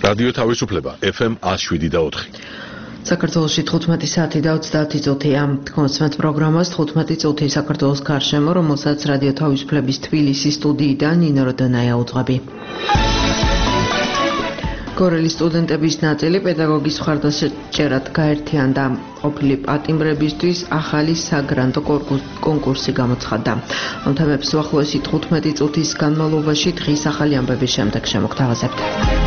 რადიო თავისუფლება FM 107.4. საქართველოში 15 საათი და 30 წუთია. კონსვენთ პროგრამას 15 წუთი საქართველოს გარშემო, რომელსაც რადიო თავისუფლების თბილისის სტუდიიდან ნინო როდანაია უძღვები. გორელის სტუდენტების ნაწილი პედაგოგის მხარდაჭერად გაერთიანდა. ყოფილი პატიმრებისთვის ახალი საგრანტო კონკურსი გამოცხადდა. ამ თემებს უახლოესი 15 წუთის განმავლობაში დღის ახალი ამბების შემდეგ შემოგთავაზებთ.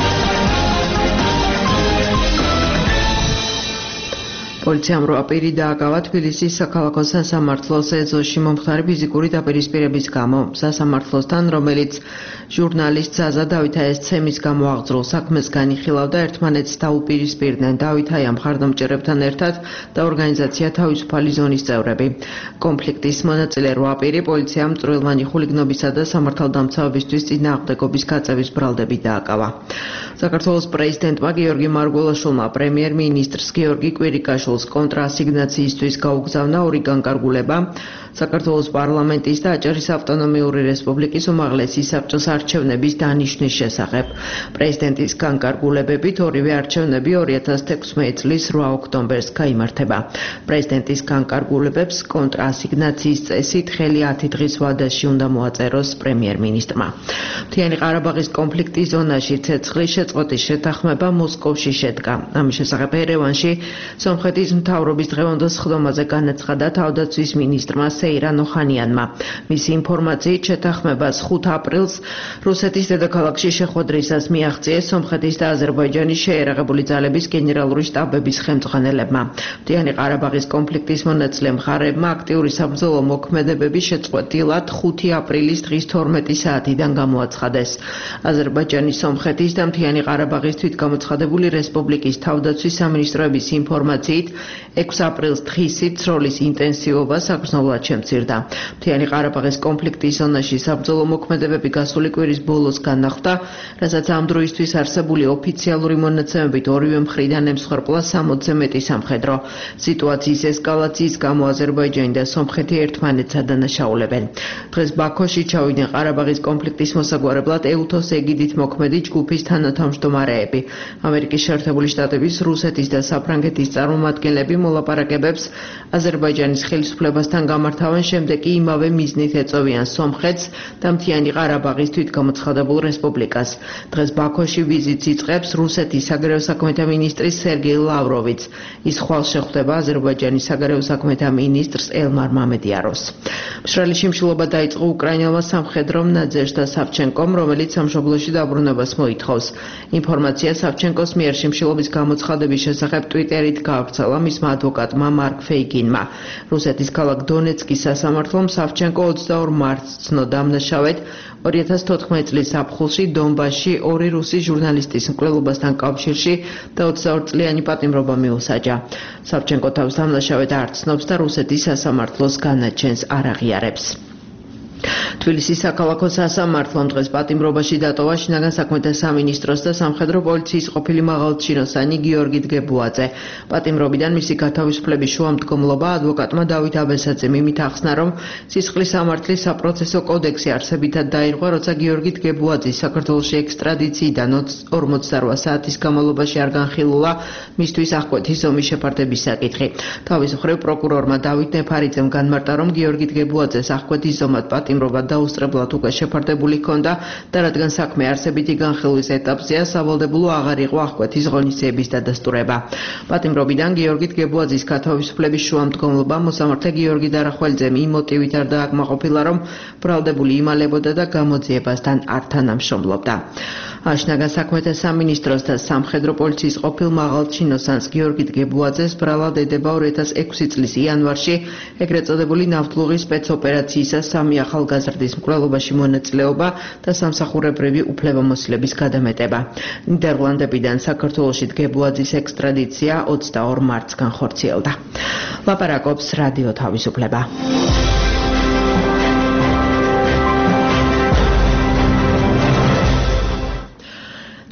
პოლიციამ რვაპირი დააკავა თბილისის საქალაქო სასამართლოს ეზოში მომხდარი ფიზიკური დაპირისპირების გამო. სასამართლოსთან, რომელიც ჟურნალისტ ზაზა დავითაის-ცემის გამო აღძრულ საქმეს განიხილავდა, ერთმანეთს დაუპირისპირდნენ დავითაია მხარდამჭერებთან ერთად და ორგანიზაცია თავისუფალი ზონის წევრები. კონფლიქტის მონაწილე რვაპირი პოლიციამ წვრილმანი ხულიგნობისა და სამართალდამცავებისთვის წინააღმდეგობის გაწევის ბრალდებით დააკავა. საქართველოს პრეზიდენტმა გიორგი მარგველაშვილმა პრემიერ-მინისტრს გიორგი კვირიკაშვილს კონტრასიგნაციისთვის გაუგზავნა ორი განკარგულება საქართველოს პარლამენტის და აჭარის ავტონომიური რესპუბლიკის უმაღლესი საბჭოს არჩევნების დანიშვნის შესახებ. პრეზიდენტის განკარგულებებით ორივე არჩევნები 2016 წლის 8 ოქტომბერს გაიმართება. პრეზიდენტის განკარგულებებს კონტრასიგნაციის წესით ხელი 10 დღის ვადაში უნდა მოაწეროს პრემიერ-მინისტრმა. მთიანი ყარაბაღის კონფლიქტის ზონაში ცეცხლის შეწყვეტის შეთანხმება მოსკოვში შედგა. ამის შესახებ ერევანში სომხეთის მთავრობის დღევანდელ სხდომაზე განაცხადა თავდაცვის მინისტრმა სეირან ოხანიანმა. მისი ინფორმაციით შეთანხმებას 5 აპრილს რუსეთის დედაქალაქში შეხვედრისას მიაღწიეს სომხეთის და აზერბაიჯანის შეიარაღებული ძალების გენერალური შტაბების ხელმძღვანელებმა. მთიანი ყარაბაღის კონფლიქტის მონაწილე მხარეებმა აქტიური საბრძოლო მოქმედებები შეწყვეტილად 5 აპრილის დღის 12 საათიდან გამოაცხადეს. აზერბაიჯანის, სომხეთის და მთიანი ყარაბაღის თვითგამოცხადებული რესპუბლიკის თავდაცვის სამინისტროების ინფორმაციით 6 აპრილს დღისით ცროლის ინტენსივობა საგრძნობლად შემცირდა. მთიანი ყარაბაღის კონფლიქტის ზონაში საბრძოლო მოქმედებები გასული კვირის ბოლოს განახლდა, რასაც ამ დროისთვის არსებული ოფიციალური მონაცემებით ორივე მხრიდან ემსხვერპლა 60-ზე მეტი სამხედრო. სიტუაციის ესკალაციის გამო აზერბაიჯანი და სომხეთი ერთმანეთს ადანაშაულებენ. დღეს ბაქოში ჩავიდნენ ყარაბაღის კონფლიქტის მოსაგვარებლად EUTHOS ეგიდით მოქმედი ჯგუფის თანათავმჯდომარეები. ამერიკის შეერთებული შტატების, რუსეთის და საფრანგეთის წარმომადგენლები მოლაპარაკებებს აზერბაიჯანის ხელისუფლებასთან გამართავენ, შემდეგ კი იმავე მიზნით ეწევიან სომხეთს და მთიანი ყარაბაღის თვითგამოცხადებულ რესპუბლიკას. დღეს ბაქოში ვიზიტს იწყებს რუსეთის საგარეო საქმეთა მინისტრი სერგეი ლავროვიც. ის ხვალ შეხვდება აზერბაიჯანის საგარეო საქმეთა მინისტრს ელმარ მამედიაროვს. მშრალი შიმშილობა დაიწყო უკრაინელმა სამხედრომ ნაძეჟდა სავჩენკომ, რომელიც სამშობლოში დაბრუნებას მოითხოვს. ინფორმაცია სავჩენკოს მიერ შიმშილობის გამოცხადების შესახებ ტვიტერით გაავრცელა მისმა ადვოკატმა მარკ ფეიგინმა. რუსეთის ქალაქ დონეცკის სასამართლომ სავჩენკო 22 მარტს ცნო დამნაშავედ 2014 წლის ზაფხულში დონბასში ორი რუსი ჟურნალისტის მკვლელობასთან კავშირში და 22 წლიანი პატიმრობა მიუსაჯა. სავჩენკო თავს დამნაშავედ არ ცნობს და რუსეთის სასამართლოს განაჩენს არ აღიარებს. თბილისის საქალაქო სასამართლომ დღეს პატიმრობაში დატოვა შინაგან საქმეთა სამინისტროს და სამხედრო პოლიციის ყოფილი მაღალჩინოსანი გიორგი დგებუაძე. პატიმრობიდან მისი გათავისუფლების შუამდგომლობა ადვოკატმა დავით აბესაძემ იმით ახსნა, რომ სისხლის სამართლის საპროცესო კოდექსი არსებითად დაირღვა, როცა გიორგი დგებუაძის საქართველოში ექსტრადიციიდან 48 საათის განმავლობაში არ განხილულა მისთვის აღკვეთის ომის შეფარდების საკითხი. თავის მხრივ პროკურორმა დავით ნეფარიძემ განმარტა, რომ გიორგი დგებუაძეს აღკვეთის ზომად პატიმრობა დაუსწრებლად უკვე შეფარდებული ჰქონდა და რადგან საქმე არსებითი განხილვის ეტაპზეა, სავალდებულო აღარ იყო აღკვეთის ღონისძიების დადასტურება. პატიმრობიდან გიორგი დგებუაძის გათავისუფლების შუამდგომლობა მოსამართლე გიორგი დარახველიძემ იმ მოტივით არ დააკმაყოფილა, რომ ბრალდებული იმალებოდა და გამოძიებასთან არ თანამშრომლობდა. შინაგან საქმეთა სამინისტროს და სამხედრო პოლიციის ყოფილ მაღალჩინოსანს გიორგი დგებუაძეს ბრალად ედება 2006 წლის იანვარში ეგრეთ წოდებული ნავთლუღის სპეცოპერაციისა სამი ახალგაზრდის მკვლელობაში მონაწილეობა და სამსახურებრივი უფლებამოსილების გადამეტება. ნიდერლანდებიდან საქართველოში დგებუაძის ექსტრადიცია 22 მარტს განხორციელდა. ლაპარაკობს რადიო თავისუფლება.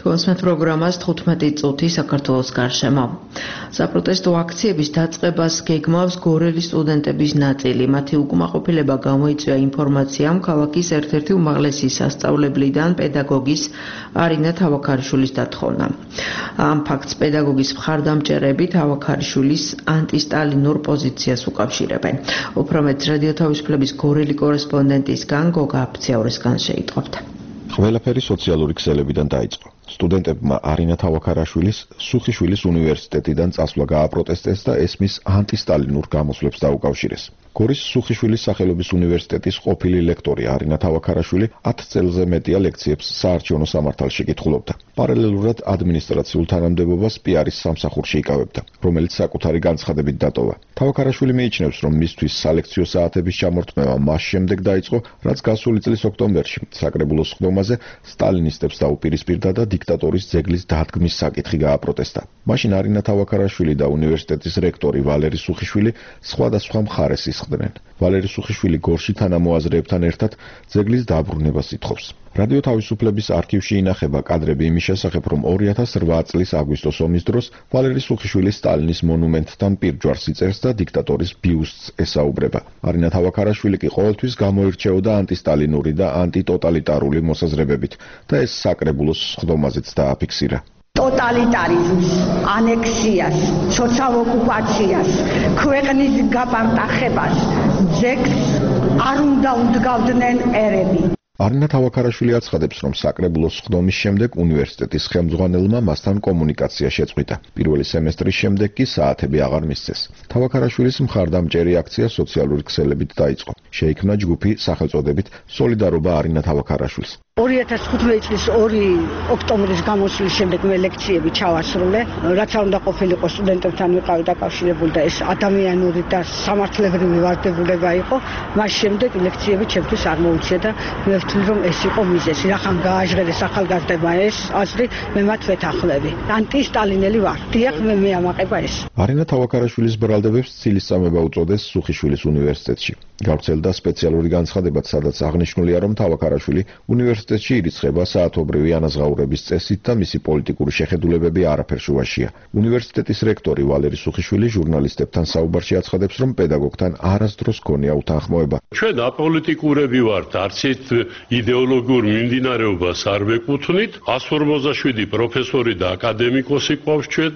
Თქვენს პროგრამას 15 წუთი საქართველოს გარშემო. საპროტესტო აქციების დაწყებას გეგმავს გორელის სტუდენტების ნაწილი. მათი უკმაყოფილება გამოიწვია ინფორმაციამ ქალაქის ერთ-ერთი უმაღლესი სასწავლებლიდან პედაგოგის არინა თავაქარიშვილის დათხოვნა. ამ ფაქტს პედაგოგის მხარდამჭერები თავაქარიშვილის ანტისტალინურ პოზიციას უკავშირებენ. უფრო მეტ რადიო თავისუფლების გორელი კორესპონდენტისგან გოგა აფციაურისგან შეიტყობთ. ყველაფერი სოციალური ქსელებიდან დაიწყო. სტუდენტებმა არინა თავაქარაშვილის სუხიშვილის უნივერსიტეტიდან წასვლა გააპროტესტეს და ეს მის ანტისტალინურ გამოსვლებს დაუკავშირეს. გორის სუხიშვილის სახელობის უნივერსიტეტის ყოფილი ლექტორი არინა თავაქარაშვილი 10 წელზე მეტია ლექციებს საარჩევნო სამართალში კითხულობდა. პარალელურად ადმინისტრაციულ თანამდებობას პიარის სამსახურში იკავებდა, რომელიც საკუთარი განცხადებით დატოვა. თავაქარაშვილი მიიჩნევს, რომ მისთვის სალექციო საათების ჩამორთმევა მას შემდეგ დაიწყო, რაც გასული წლის ოქტომბერში საკრებულოს სხდომაზე სტალინისტებს დაუპირისპირდა და დიქტატორის ძეგლის დადგმის საკითხი გააპროტესტა. მაშინ არინა თავაქარაშვილი და უნივერსიტეტის რექტორი ვალერი სუხიშვილი სხვადასხვა მხარეს ისხდნენ. ვალერი სუხიშვილი გორში თანამოაზრეებთან ერთად ძეგლის დაბრუნებას ითხოვს. რადიო თავისუფლების არქივში ინახება კადრები იმის შესახებ, რომ 2008 წლის აგვისტოს ომის დროს ვალერი სუხიშვილი სტალინის მონუმენტთან პირჯვარს იწერს და დიქტატორის ბიუსტს ესაუბრება. არინა თავაქარაშვილი კი ყოველთვის გამოირჩეოდა ანტისტალინური და ანტიტოტალიტარული მოსაზრებებით და ეს საკრებულოს სხდომაზეც დააფიქსირა. Totalitariums, anexias, social okupაციას, ქვეყნის გაპარტახებას, ძეგლს არ უნდა უდგავდნენ ერები. არინა თავაქარაშვილი აცხადებს, რომ საკრებულოს სხდომის შემდეგ უნივერსიტეტის ხელმძღვანელმა მასთან კომუნიკაცია შეწყვიტა. პირველი სემესტრის შემდეგ კი საათები აღარ მისცეს. თავაქარაშვილის მხარდამჭერი აქცია სოციალური ქსელებით დაიწყო. შეიქმნა ჯგუფი სახელწოდებით სოლიდარობა არინა თავაქარაშვილს. 2015 წლის 2 ოქტომბრის გამოსვლის შემდეგ მე ლექციები ჩავასრულე, რაც არ უნდა ყოფილიყო სტუდენტებთან ვიყავი დაკავშირებული და ეს ადამიანური და სამართლებრივი ვარდებულება იყო. მას შემდეგ ლექციები ჩემთვის არ მოუწია და მე ვთვლი, რომ ეს იყო მიზეზი. რახან გააჟღერეს ახალგაზრდებმა ეს აზრი, მე მათ ვეთანხმები. ანტისტალინელი ვარ. დიახ, მე ამაყება ეს. არინა თავაქარაშვილის ბრალდებებს ცილისწამება უწოდეს სუხიშვილის უნივერსიტეტში. გავრცელდა სპეციალური განცხადებაც, სადაც აღნიშნულია, რომ თავაქარაშვილი უნივერსიტეტში ირიცხება საათობრივი ანაზღაურების წესით და მისი პოლიტიკური შეხედულებები არაფერ შუაშია. უნივერსიტეტის რექტორი ვალერი სუხიშვილი ჟურნალისტებთან საუბარში აცხადებს, რომ პედაგოგთან არასდროს ჰქონია უთანხმოება. ჩვენ აპოლიტიკურები ვართ, არც ერთ იდეოლოგიურ მიმდინარეობას არ ვეკუთვნით. 157 პროფესორი და აკადემიკოსი გვყავს ჩვენ,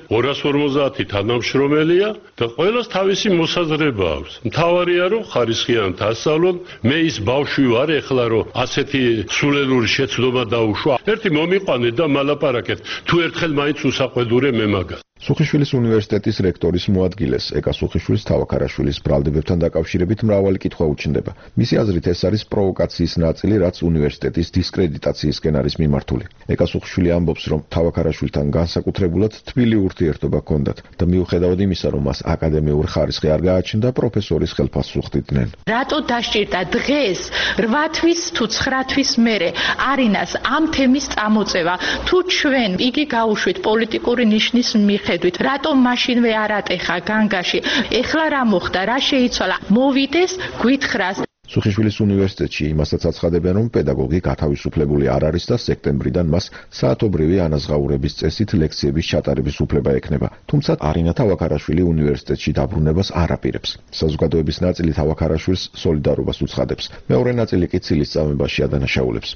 250 თანამშრომელია და ყველას თავისი მოსაზრება აქვს. მთავარია, რომ ხარისხიან დასწავლონ. მე ის ბავშვი ვარ ეხლა, რომ ასეთი სულელური შეცდომა დაუშვა. ერთი მომიყვანეთ და მალაპარაკეთ. თუ ერთხელ მაინც უსაყვედურე მე მაგას. სუხიშვილის უნივერსიტეტის რექტორის მოადგილეს ეკა სუხიშვილის თავაქარაშვილის ბრალდებებთან დაკავშირებით მრავალი კითხვა უჩნდება. მისი აზრით ეს არის პროვოკაციის ნაწილი, რაც უნივერსიტეტის დისკრედიტაციისკენ არის მიმართული. ეკა სუხიშვილი ამბობს, რომ თავაქარაშვილთან განსაკუთრებულად თბილი ურთიერთობა ჰქონდათ და მიუხედავად იმისა, რომ მას აკადემიური ხარისხი არ გააჩნდა, პროფესორის ხელფასს უხდიდნენ. რატო დასჭირდა დღეს 8 თვის თუ 9 თვის მერე არინას ამ თემის წამოწევა? თუ ჩვენ იგი გაუშვით პოლიტიკური ნიშნის მიხედვით, რატომ მაშინვე არ ატეხა განგაში? ეხლა რა მოხდა? რა შეიცვალა? მოვიდეს გვითხრას. სუხიშვილის უნივერსიტეტში იმასაც აცხადებენ, რომ პედაგოგი გათავისუფლებული არ არის და სექტემბრიდან მას საათობრივი ანაზღაურების წესით ლექციების ჩატარების უფლება ექნება. თუმცა არინა თავაქარაშვილი უნივერსიტეტში დაბრუნებას არ აპირებს. საზოგადოების ნაწილი თავაქარაშვილს სოლიდარობას უცხადებს. მეორე ნაწილი კი ცილისწამებაში ადანაშაულებს.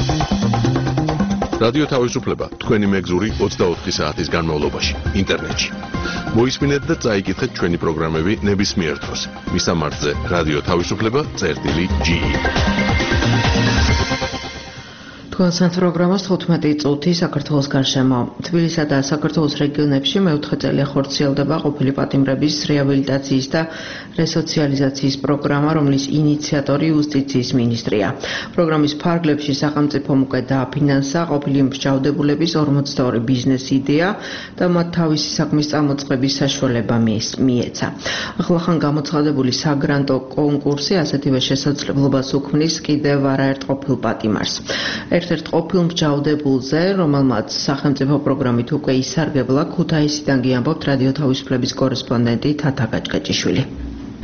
რადიო თავისუფლება თქვენი მეგზური 24 საათის განმავლობაში ინტერნეტში. მოისმინეთ და წაიკითხეთ ჩვენი პროგრამები ნებისმიერ დროს. მისამართზე რადიო თავისუფლება.ge. თქვენს პროგრამას 15 წუთი საქართველოს გარშემო. თბილისსა და საქართველოს რეგიონებში მე-4 წელია ხორციელდება ყოფილი პატიმრების რეაბილიტაციის და რესოციალიზაციის პროგრამა, რომლის ინიციატორი იუსტიციის მინისტრია. პროგრამის ფარგლებში სახელმწიფომ უკვე დააფინანსა ყოფილი მსჯავრდებულების 42 ბიზნეს იდეა და მათ თავისი საქმის წამოწყების საშუალება მიეცა. ახლახან გამოცხადებული საგრანტო კონკურსი ასეთივე შესაძლებლობას უქმნის კიდევ არაერთ ყოფილ პატიმარს. ერთ-ერთ ყოფილ მსჯავრდებულზე, რომელმაც სახელმწიფო პროგრამით უკვე ისარგებლა, ქუთაისიდან გიამბობთ რადიო თავისუფლების კორესპონდენტი თათა გაჭკაჭიშვილი.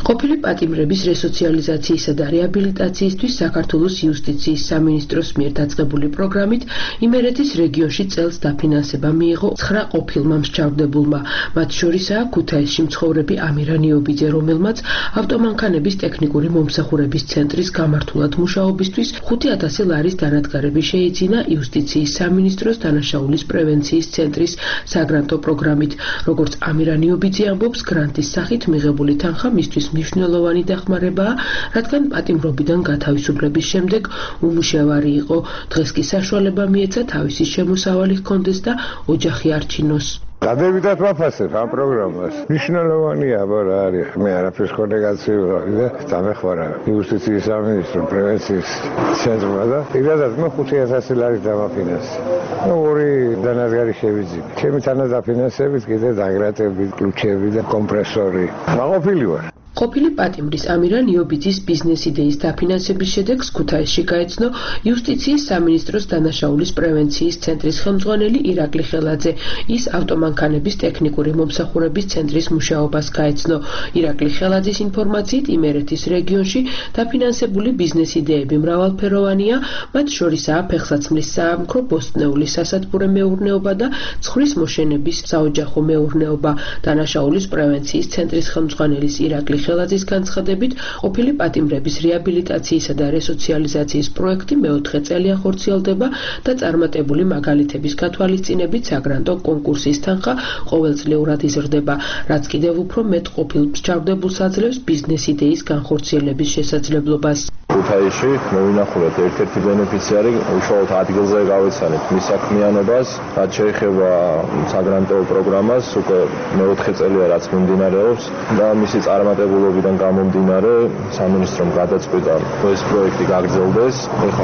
ყოფილი პატიმრების რესოციალიზაციისა და რეაბილიტაციისთვის საქართველოს იუსტიციის სამინისტროს მიერ დაწყებული პროგრამით იმერეთის რეგიონში წელს დაფინანსება მიიღო 9 ყოფილმა მსჯავრდებულმა. მათ შორისაა ქუთაისში მცხოვრები ამირა ნიობიძე, რომელმაც ავტომანქანების ტექნიკური მომსახურების ცენტრის გამართულად მუშაობისთვის 5,000 ლარის დანადგარები შეიძინა იუსტიციის სამინისტროს დანაშაულის პრევენციის ცენტრის საგრანტო პროგრამით. როგორც ამირა ნიობიძე ამბობს, გრანტის სახით მიღებული თანხა მისთვის მნიშვნელოვანი დახმარებაა, რადგან პატიმრობიდან გათავისუფლების შემდეგ უმუშევარი იყო. დღეს კი საშუალება მიეცა თავისი შემოსავალი ჰქონდეს და ოჯახი არჩინოს. დადებითად ვაფასებ ამ პროგრამას. მნიშვნელოვანია, რა არის. მე არაფერს ხონე გაცივარი და დამეხმარა იუსტიციის სამინისტრო პრევენციის ცენტრმა და პირადად მე 5,000 ლარის დამაფინანსე. ორი დანადგარი შევიძინე. ჩემი თანადაფინანსებით კიდე დაგრატები, კლუჩები და კომპრესორი. მაყოფილი ვარ. ყოფილი პატიმრის ამირა ნიობიძის ბიზნეს იდეის დაფინანსების შედეგს ქუთაისში გაეცნო იუსტიციის სამინისტროს დანაშაულის პრევენციის ცენტრის ხელმძღვანელი ირაკლი ხელაძე. ის ავტომანქანების ტექნიკური მომსახურების ცენტრის მუშაობას გაეცნო. ირაკლი ხელაძის ინფორმაციით იმერეთის რეგიონში დაფინანსებული ბიზნეს იდეები მრავალფეროვანია, მათ შორისაა ფეხსაცმლის საამქრო, ბოსტნეულის სასათბურე მეურნეობა და ცხვრის მოშენების საოჯახო მეურნეობა. დანაშაულის პრევენციის ცენტრის ხელმძღვანელის ირაკლი ხელაძის განცხადებით, ყოფილი პატიმრების რეაბილიტაციისა და რესოციალიზაციის პროექტი მეოთხე წელია ხორციელდება და წარმატებული მაგალითების გათვალისწინებით საგრანტო კონკურსის თანხა ყოველწლიურად იზრდება, რაც კიდევ უფრო მეტ ყოფილ მსჯავრდებულს აძლევს ბიზნეს იდეის განხორციელების შესაძლებლობას. ქუთაისში მოვინახულეთ ერთ-ერთი ბენეფიციარი უშუალოდ ადგილზე გავეცანით მის საქმიანობას, რაც შეეხება საგრანტო პროგრამას, უკვე მეოთხე წელია რაც მიმდინარეობს და მისი წარმატებულობიდან გამომდინარე სამინისტრომ გადაწყვიტა ეს პროექტი გაგრძელდეს. ეხლა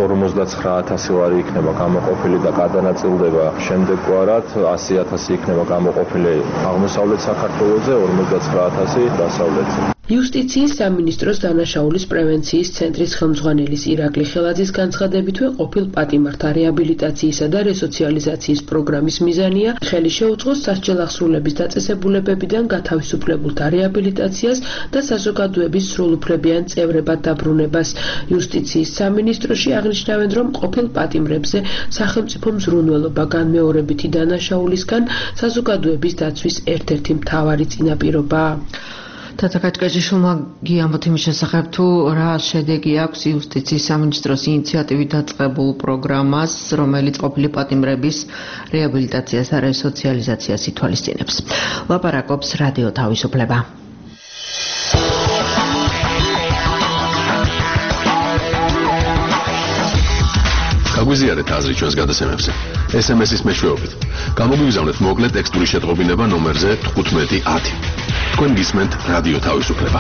159,000 ლარი იქნება გამოყოფილი და გადანაწილდება შემდეგგვარად 100,000 იქნება გამოყოფილი აღმოსავლეთ საქართველოზე, 59,000 დასავლეთზე. იუსტიციის სამინისტროს დანაშაულის პრევენციის ცენტრის ხელმძღვანელის ირაკლი ხელაძის განცხადებითვე ყოფილ პატიმართა რეაბილიტაციისა და რესოციალიზაციის პროგრამის მიზანია ხელი შეუწყოს სასჯელ აღსრულების დაწესებულებებიდან გათავისუფლებულთა რეაბილიტაციას და საზოგადოების სრულუფლებიან წევრებად დაბრუნებას. იუსტიციის სამინისტროში აღნიშნავენ, რომ ყოფილ პატიმრებზე სახელმწიფო მზრუნველობა განმეორებითი დანაშაულისგან საზოგადოების დაცვის ერთ-ერთი მთავარი წინაპირობაა. თათა კაჭკაჭიშვილმა გიამბოთ იმის შესახებ, თუ რა შედეგი აქვს იუსტიციის სამინისტროს ინიციატივით დაწყებულ პროგრამას, რომელიც ყოფილი პატიმრების რეაბილიტაციას და რესოციალიზაციას ითვალისწინებს. ლაპარაკობს რადიო თავისუფლება. გაგვიზიარეთ აზრი ჩვენს გადაცემებზე. SMS-ის მეშვეობით. გამოგვიგზავნეთ მოკლე ტექსტური შეტყობინება ნომერზე 1510. თქვენ გისმენთ რადიო თავისუფლება.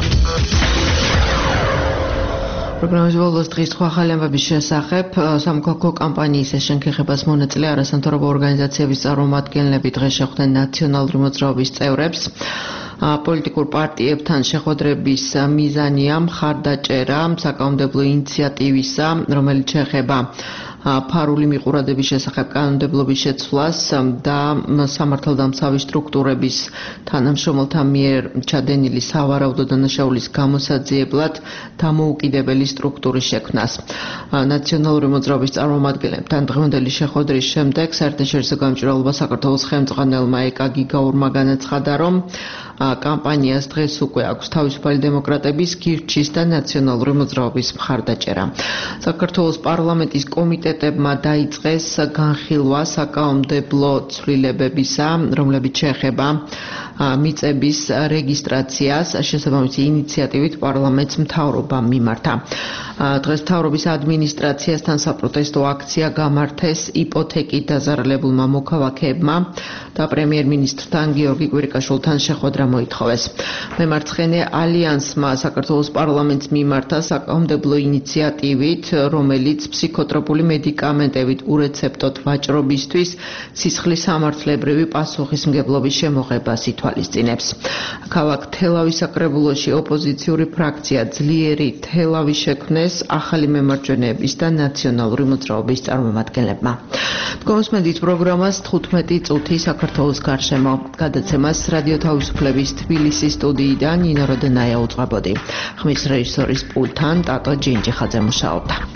პროგრამის ბოლოს დღის სხვა ახალი ამბების შესახებ სამოქალაქო კამპანიის ეშენქეხებას მონაწილე არასამთავრობო ორგანიზაციების წარმომადგენლები დღეს შეხვდნენ ნაციონალური მოძრაობის წევრებს. პოლიტიკურ პარტიებთან შეხვედრების მიზანია მხარდაჭერა საკანონმდებლო ინიციატივისა, რომელიც შეეხება ფარული მიყურადების შესახებ კანონმდებლობის შეცვლას და სამართალდამცავი სტრუქტურების თანამშრომელთა მიერ ჩადენილი სავარაუდო დანაშაულის გამოსაძიებლად დამოუკიდებელი სტრუქტურის შექმნას. ნაციონალური მოძრაობის წარმომადგენლებთან დღევანდელი შეხვედრის შემდეგ საერთაშორისო გამჭვირვალობა საქართველოს ხელმძღვანელმა ეკა გიგაურმა განაცხადა, რომ კამპანიას დღეს უკვე აქვს თავისუფალი დემოკრატების, გირჩის და ნაციონალური მოძრაობის მხარდაჭერა. საქართველოს პარლამენტის კომიტეტებმა დაიწყეს განხილვა საკანონმდებლო ცვლილებებისა, რომლებიც შეეხება მიწების რეგისტრაციას, შესაბამისი ინიციატივით პარლამენტს მთავრობამ მიმართა. დღეს მთავრობის ადმინისტრაციასთან საპროტესტო აქცია გამართეს იპოთეკით დაზარალებულმა მოქალაქეებმა და პრემიერ-მინისტრთან გიორგი კვირიკაშვილთან შეხვედრა მოითხოვეს. მემარცხენე ალიანსმა საქართველოს პარლამენტს მიმართა საკანონმდებლო ინიციატივით, რომელიც ფსიქოტროპული მედიკამენტებით ურეცეპტოდ ვაჭრობისთვის სისხლის სამართლებრივი პასუხისმგებლობის შემოღებას ითვალისწინებს. ქალაქ თელავის საკრებულოში ოპოზიციური ფრაქცია ძლიერი თელავი შექმნეს აჩვენეს ახალი მემარჯვენეების და ნაციონალური მოძრაობის წარმომადგენლებმა. დგომსმენდით პროგრამას 15 წუთი საქართველოს გარშემო. გადაცემას რადიო თავისუფლების თბილისის სტუდიიდან ნინო როდენაია უწყებოდი. ხმის რეჟისორის პულტთან ტატო ჯინჯიხაძე მუშაობდა.